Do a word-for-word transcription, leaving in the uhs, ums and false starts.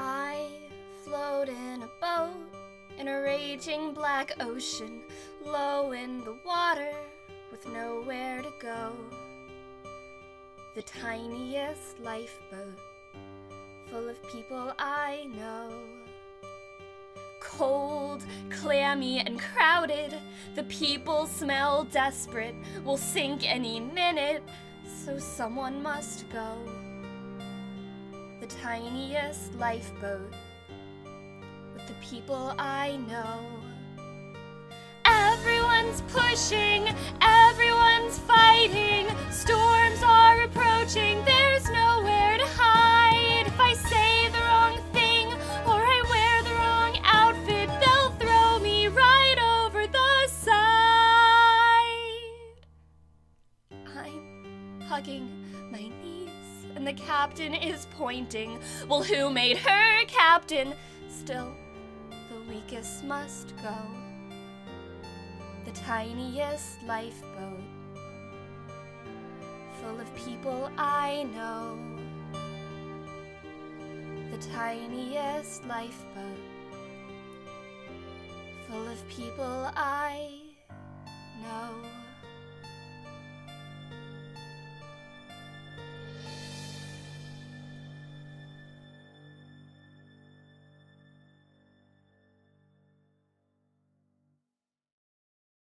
I float in a boat in a raging black ocean, low in the water with nowhere to go. The tiniest lifeboat full of people I know. Cold, clammy, and crowded, the people smell desperate, will sink any minute, so someone must go. The tiniest lifeboat with the people I know. Everyone's pushing, everyone's fighting, storms are approaching, there's nowhere to hide. If I say the wrong thing or I wear the wrong outfit, they'll throw me right over the side. I'm hugging my knees and the captain is pointing. Well, who made her captain? Still, the weakest must go. The tiniest lifeboat full of people I know. The tiniest lifeboat full of people I know.